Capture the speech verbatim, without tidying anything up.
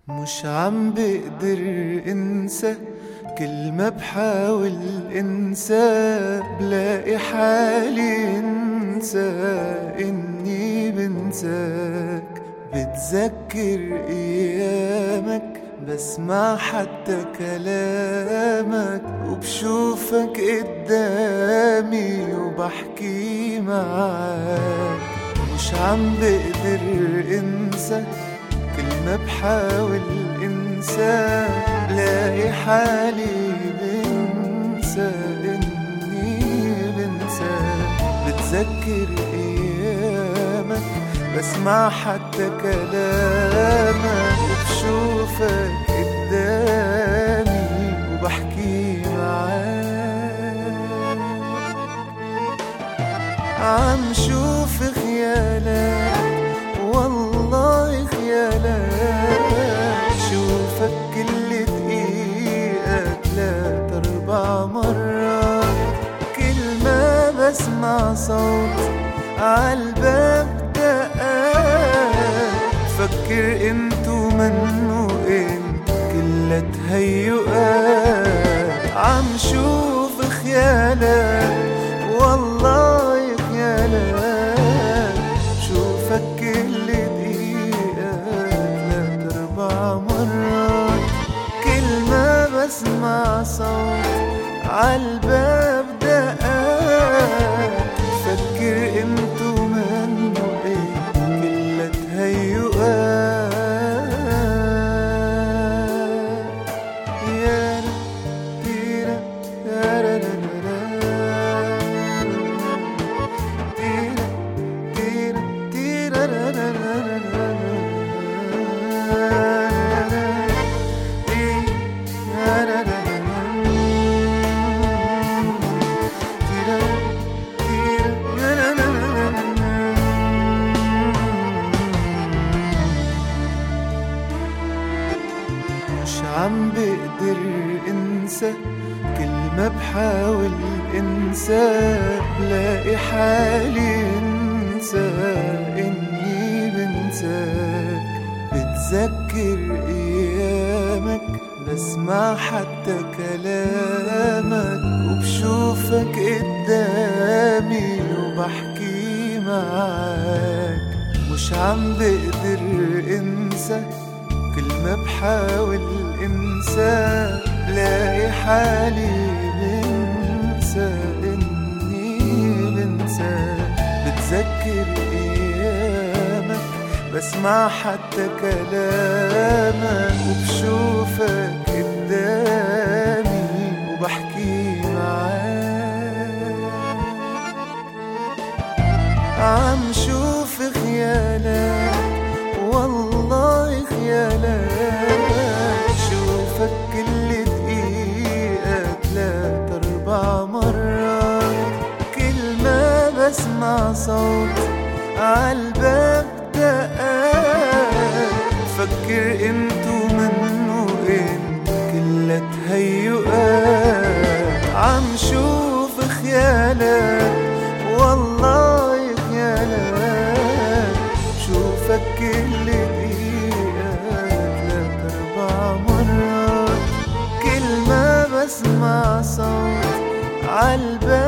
مش عم بقدر انسى كل ما بحاول انسى بلاقي حالي انسى اني بنساك. بتذكر ايامك بسمع حتى كلامك وبشوفك قدامي وبحكي معاك. مش عم بقدر انسى كل ما بحاول انسى بلاقي حالي بنسى اني بنسى. بتذكر ايامك بسمع حتى كلامك وبشوفك قدامي وبحكي معاك. عم شوف خيالك والله خيالك، شوفك كل دقيقة تلات أربع مرات. كل ما بسمع صوت عالباب دقات فكر انتو منو انت كلها تهيؤات. عم شوف خيالك والله خيالك، شوفك كل دقيقة تلات أربع مرات. كل ما بسمع صوت عالباب دقات فكر انتو منو ايه كلها تهيؤات. يا تيرا تارا مش عم بقدر انسى كل ما بحاول انسى بلاقي حالي انسى اني بنساك. بتذكر ايامك بسمع حتى كلامك وبشوفك قدامي وبحكي معاك. مش عم بقدر انسى كل ما بحاول انسى بلاقي حالي بنسى اني بنسى. بتذكر ايامك بسمع حتى كلامك وبشوفك قدامي وبحكي معاك. عم شوف خيالك والله خيالك، شوفك كل دقيقة تلات أربع مرات. كل ما بسمع صوت عالباب دقات فكر انتو منو انت كلها تهيؤات. عم شوف خيالك والله خيالك، شوفك كل دقيقة تلات أربع مرات. كل ما بسمع صوت عالباب